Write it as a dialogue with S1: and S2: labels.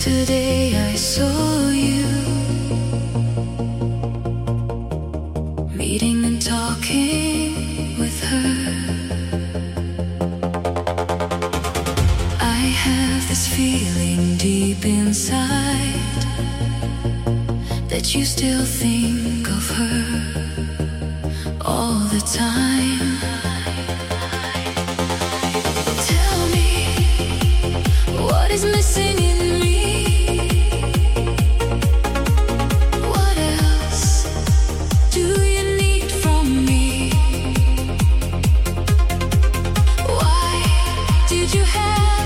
S1: Yesterday I saw you meeting and talking with her. I have this feeling deep inside that you still think of her all the time. Tell me what is missing in me. What else do you need from me? Why did you have